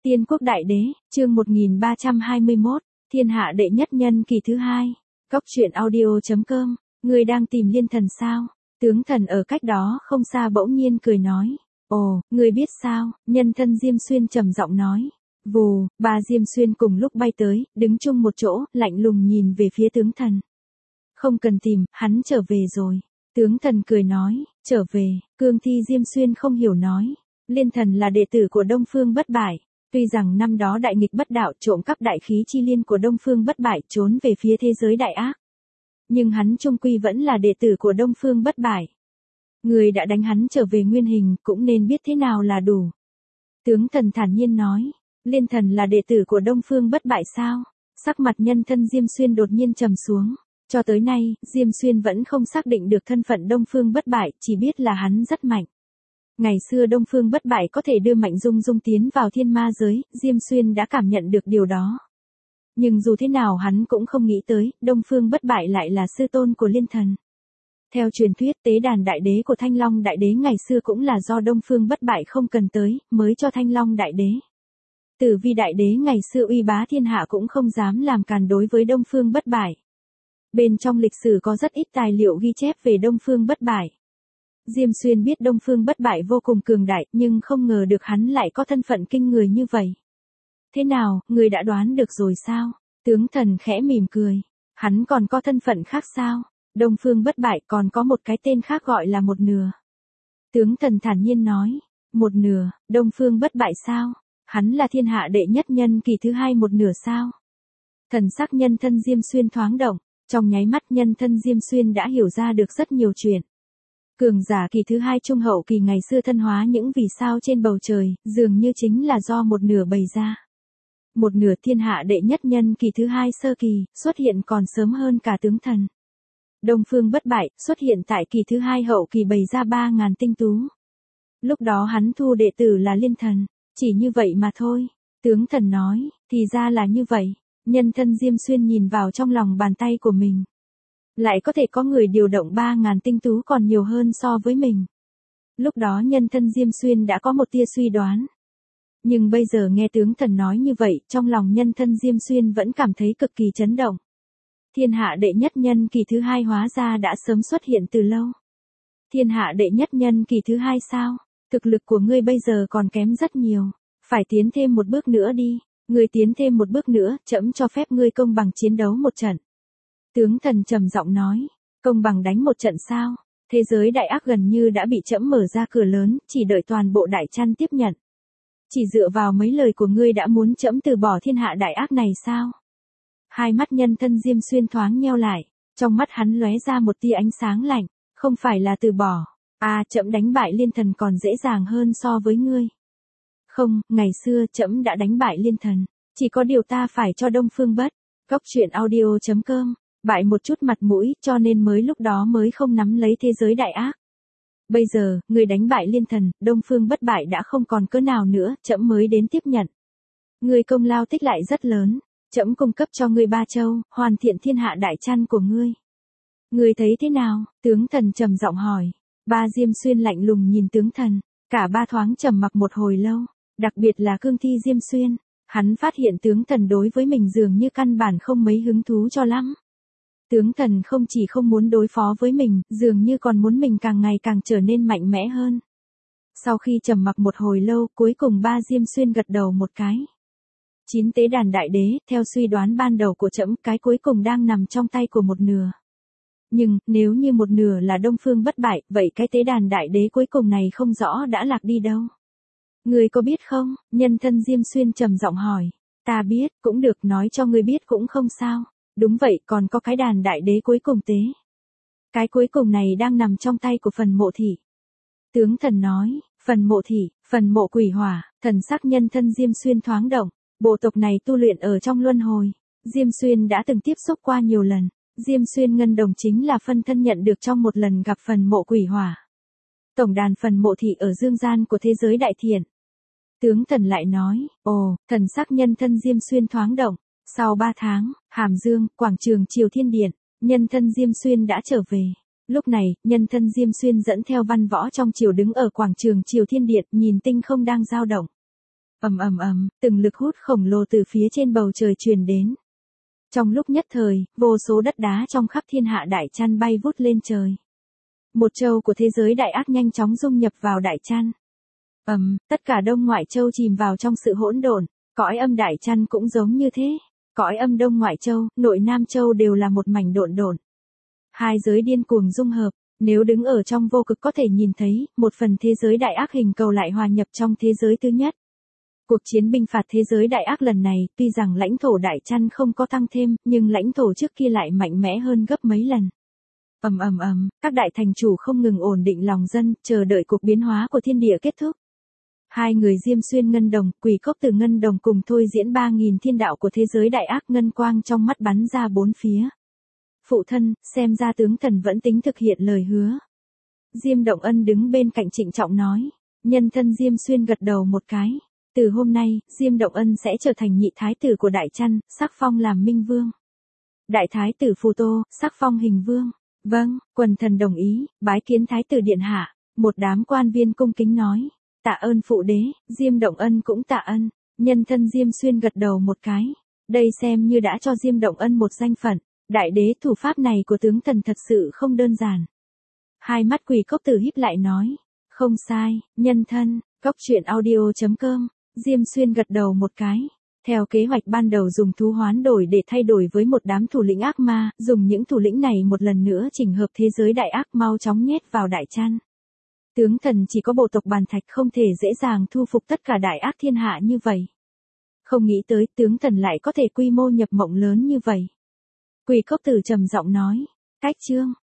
Tiên quốc đại đế, chương 1321, thiên hạ đệ nhất nhân kỳ thứ hai. Cóc truyện audio.com, người đang tìm liên thần sao? Tướng thần ở cách đó không xa bỗng nhiên cười nói. Ồ, người biết sao? Nhân thân Diêm Xuyên trầm giọng nói. Vù, ba Diêm Xuyên cùng lúc bay tới, đứng chung một chỗ, lạnh lùng nhìn về phía tướng thần. Không cần tìm, hắn trở về rồi. Tướng thần cười nói, trở về. Cương Thi Diêm Xuyên không hiểu nói. Liên thần là đệ tử của Đông Phương Bất Bại. Tuy rằng năm đó đại nghịch bất đạo trộm cắp đại khí chi liên của Đông Phương Bất Bại trốn về phía thế giới đại ác. Nhưng hắn chung quy vẫn là đệ tử của Đông Phương Bất Bại. Người đã đánh hắn trở về nguyên hình cũng nên biết thế nào là đủ. Tướng thần thản nhiên nói, Liên thần là đệ tử của Đông Phương Bất Bại sao? Sắc mặt nhân thân Diêm Xuyên đột nhiên trầm xuống. Cho tới nay, Diêm Xuyên vẫn không xác định được thân phận Đông Phương Bất Bại, chỉ biết là hắn rất mạnh. Ngày xưa Đông Phương Bất Bại có thể đưa Mạnh Dung Dung tiến vào thiên ma giới, Diêm Xuyên đã cảm nhận được điều đó. Nhưng dù thế nào hắn cũng không nghĩ tới, Đông Phương Bất Bại lại là sư tôn của Liên thần. Theo truyền thuyết tế đàn đại đế của Thanh Long đại đế ngày xưa cũng là do Đông Phương Bất Bại không cần tới, mới cho Thanh Long đại đế. Tử Vi đại đế ngày xưa uy bá thiên hạ cũng không dám làm càn đối với Đông Phương Bất Bại. Bên trong lịch sử có rất ít tài liệu ghi chép về Đông Phương Bất Bại. Diêm Xuyên biết Đông Phương Bất Bại vô cùng cường đại, nhưng không ngờ được hắn lại có thân phận kinh người như vậy. Thế nào, người đã đoán được rồi sao? Tướng thần khẽ mỉm cười. Hắn còn có thân phận khác sao? Đông Phương Bất Bại còn có một cái tên khác gọi là một nửa. Tướng thần thản nhiên nói. Một nửa, Đông Phương Bất Bại sao? Hắn là thiên hạ đệ nhất nhân kỳ thứ hai một nửa sao? Thần sắc nhân thân Diêm Xuyên thoáng động. Trong nháy mắt nhân thân Diêm Xuyên đã hiểu ra được rất nhiều chuyện. Cường giả kỳ thứ hai trung hậu kỳ ngày xưa thân hóa những vì sao trên bầu trời, dường như chính là do một nửa bày ra. Một nửa thiên hạ đệ nhất nhân kỳ thứ hai sơ kỳ, xuất hiện còn sớm hơn cả tướng thần. Đông Phương Bất Bại, xuất hiện tại kỳ thứ hai hậu kỳ bày ra 3.000 tinh tú. Lúc đó hắn thu đệ tử là Liên thần, chỉ như vậy mà thôi. Tướng thần nói, thì ra là như vậy. Nhân thân Diêm Xuyên nhìn vào trong lòng bàn tay của mình. Lại có thể có người điều động 3.000 tinh tú còn nhiều hơn so với mình. Lúc đó nhân thân Diêm Xuyên đã có một tia suy đoán. Nhưng bây giờ nghe tướng thần nói như vậy, trong lòng nhân thân Diêm Xuyên vẫn cảm thấy cực kỳ chấn động. Thiên hạ đệ nhất nhân kỳ thứ hai hóa ra đã sớm xuất hiện từ lâu. Thiên hạ đệ nhất nhân kỳ thứ hai sao? Thực lực của ngươi bây giờ còn kém rất nhiều. Phải tiến thêm một bước nữa đi. Ngươi tiến thêm một bước nữa, trẫm cho phép ngươi công bằng chiến đấu một trận. Tướng thần trầm giọng nói, công bằng đánh một trận sao? Thế giới đại ác gần như đã bị trẫm mở ra cửa lớn, chỉ đợi toàn bộ đại chăn tiếp nhận. Chỉ dựa vào mấy lời của ngươi đã muốn trẫm từ bỏ thiên hạ đại ác này sao? Hai mắt nhân thân Diêm Xuyên thoáng nheo lại, trong mắt hắn lóe ra một tia ánh sáng lạnh, không phải là từ bỏ. À, trẫm đánh bại Liên thần còn dễ dàng hơn so với ngươi. Không, ngày xưa trẫm đã đánh bại Liên thần, chỉ có điều ta phải cho Đông Phương Bất. Cóc truyện audio.com, bại một chút mặt mũi cho nên mới lúc đó mới không nắm lấy thế giới đại ác. Bây giờ, người đánh bại Liên thần, Đông Phương Bất Bại đã không còn cớ nào nữa, trẫm mới đến tiếp nhận. Người công lao tích lại rất lớn, trẫm cung cấp cho ngươi 3 châu, hoàn thiện thiên hạ đại chăn của ngươi. Ngươi thấy thế nào? Tướng thần trầm giọng hỏi. Ba Diêm Xuyên lạnh lùng nhìn tướng thần, cả ba thoáng trầm mặc một hồi lâu, đặc biệt là Cương Thi Diêm Xuyên. Hắn phát hiện tướng thần đối với mình dường như căn bản không mấy hứng thú cho lắm. Tướng thần không chỉ không muốn đối phó với mình, dường như còn muốn mình càng ngày càng trở nên mạnh mẽ hơn. Sau khi trầm mặc một hồi lâu, cuối cùng ba Diêm Xuyên gật đầu một cái. 9 tế đàn đại đế, theo suy đoán ban đầu của trẫm, cái cuối cùng đang nằm trong tay của một nửa. Nhưng, nếu như một nửa là Đông Phương Bất Bại, vậy cái tế đàn đại đế cuối cùng này không rõ đã lạc đi đâu. Ngươi có biết không? Nhân thân Diêm Xuyên trầm giọng hỏi. Ta biết, cũng được, nói cho ngươi biết cũng không sao. Đúng vậy, còn có cái đàn đại đế cuối cùng tế. Cái cuối cùng này đang nằm trong tay của phần mộ thị. Tướng thần nói, phần mộ thị, phần mộ quỷ hỏa, thần sắc nhân thân Diêm Xuyên thoáng động. Bộ tộc này tu luyện ở trong luân hồi. Diêm Xuyên đã từng tiếp xúc qua nhiều lần. Diêm Xuyên Ngân Đồng chính là phân thân nhận được trong một lần gặp phần mộ quỷ hỏa. Tổng đàn phần mộ thị ở dương gian của thế giới đại thiện. Tướng thần lại nói, ồ, thần sắc nhân thân Diêm Xuyên thoáng động. Sau 3 tháng, Hàm Dương, quảng trường Triều Thiên Điện, nhân thân Diêm Xuyên đã trở về. Lúc này, nhân thân Diêm Xuyên dẫn theo văn võ trong triều đứng ở quảng trường Triều Thiên Điện, nhìn tinh không đang dao động. Từng lực hút khổng lồ từ phía trên bầu trời truyền đến. Trong lúc nhất thời, vô số đất đá trong khắp thiên hạ đại chăn bay vút lên trời. Một châu của thế giới đại ác nhanh chóng dung nhập vào đại chăn. Tất cả Đông Ngoại Châu chìm vào trong sự hỗn độn, cõi âm đại chăn cũng giống như thế. Cõi âm Đông Ngoại Châu, Nội Nam Châu đều là một mảnh độn độn. Hai giới điên cuồng dung hợp, nếu đứng ở trong vô cực có thể nhìn thấy, một phần thế giới đại ác hình cầu lại hòa nhập trong thế giới thứ nhất. Cuộc chiến binh phạt thế giới đại ác lần này, tuy rằng lãnh thổ đại chăn không có tăng thêm, nhưng lãnh thổ trước kia lại mạnh mẽ hơn gấp mấy lần. Các đại thành chủ không ngừng ổn định lòng dân, chờ đợi cuộc biến hóa của thiên địa kết thúc. Hai người Diêm Xuyên Ngân Đồng, Quỷ Cốc Từ Ngân Đồng cùng thôi diễn 3.000 thiên đạo của thế giới đại ác, ngân quang trong mắt bắn ra bốn phía. Phụ thân, xem ra tướng thần vẫn tính thực hiện lời hứa. Diêm Động Ân đứng bên cạnh trịnh trọng nói. Nhân thân Diêm Xuyên gật đầu một cái. Từ hôm nay, Diêm Động Ân sẽ trở thành nhị thái tử của Đại Chăn, sắc phong làm Minh Vương. Đại thái tử Phù Tô, sắc phong Hình Vương. Vâng, quần thần đồng ý, bái kiến thái tử điện hạ. Một đám quan viên cung kính nói. Tạ ơn phụ đế, Diêm Động Ân cũng tạ ơn. Nhân thân Diêm Xuyên gật đầu một cái. Đây xem như đã cho Diêm Động Ân một danh phận. Đại đế thủ pháp này của tướng thần thật sự không đơn giản. Hai mắt Quỷ Cốc Tử híp lại nói. Không sai, nhân thân, cốc truyện audio.com. Diêm Xuyên gật đầu một cái. Theo kế hoạch ban đầu dùng thú hoán đổi để thay đổi với một đám thủ lĩnh ác ma, dùng những thủ lĩnh này một lần nữa chỉnh hợp thế giới đại ác mau chóng nhét vào đại chăn. Tướng thần chỉ có bộ tộc bàn thạch không thể dễ dàng thu phục tất cả đại ác thiên hạ như vậy. Không nghĩ tới tướng thần lại có thể quy mô nhập mộng lớn như vậy. Quỷ Cốc Tử trầm giọng nói. Cách chương.